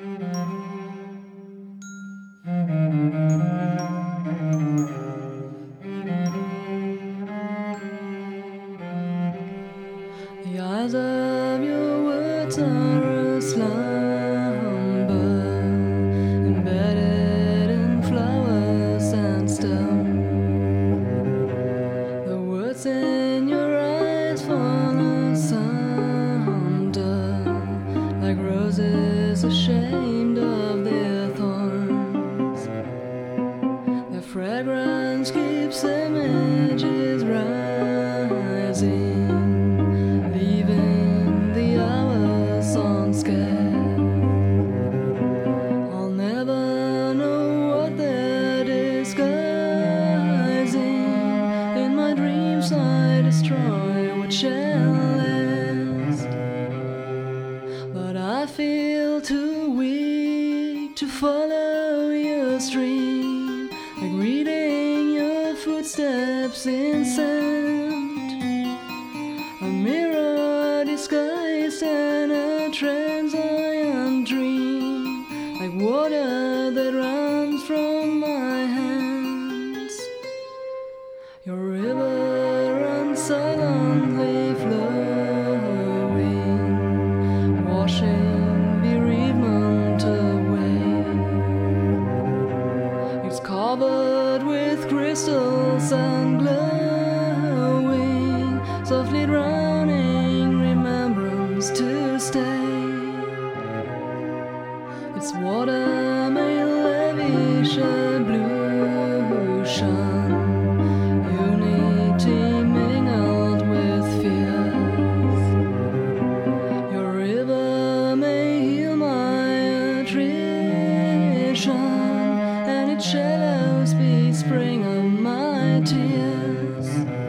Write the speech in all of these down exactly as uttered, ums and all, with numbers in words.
The eyes of your words are a slumber, embedded in flowers and stone. The words in your eyes fall asunder, like roses ashamed of their thorns. Their fragrance keeps images rising, leaving the hours unscared. I'll never know what they're disguising. In my dreams I destroy what shall last, but I feel too weak to follow your stream, like reading your footsteps in sand. A mirror disguised in a transient dream, like water that runs from my hands. Your river runs silently flowing, washing bereavement away. It's covered with crystals and glowing, softly drowning remembrance to stay. Its water may lavish a blue shine, unity mingled with fears. Your river may heal my attrition, and its shallows be spring of my tears.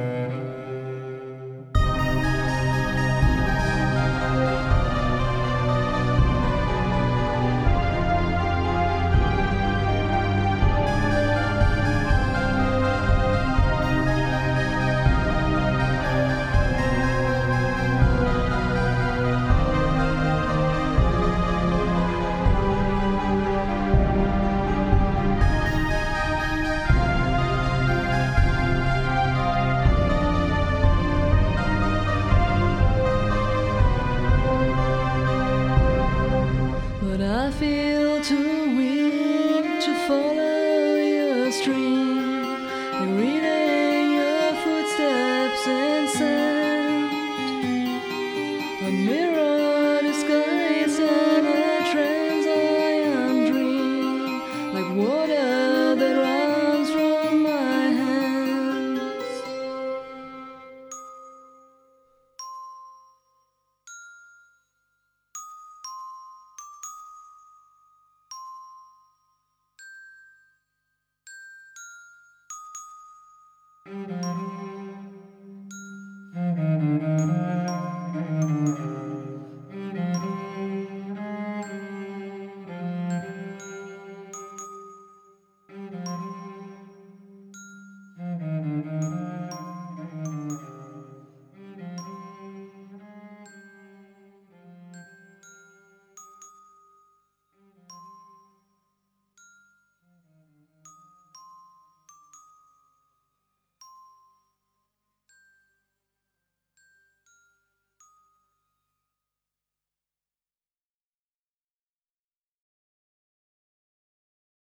But I feel too weak to follow your stream, like reading your footsteps in sand. A mirror disguised in a transient dream, like water that runs from my hands. Thank you.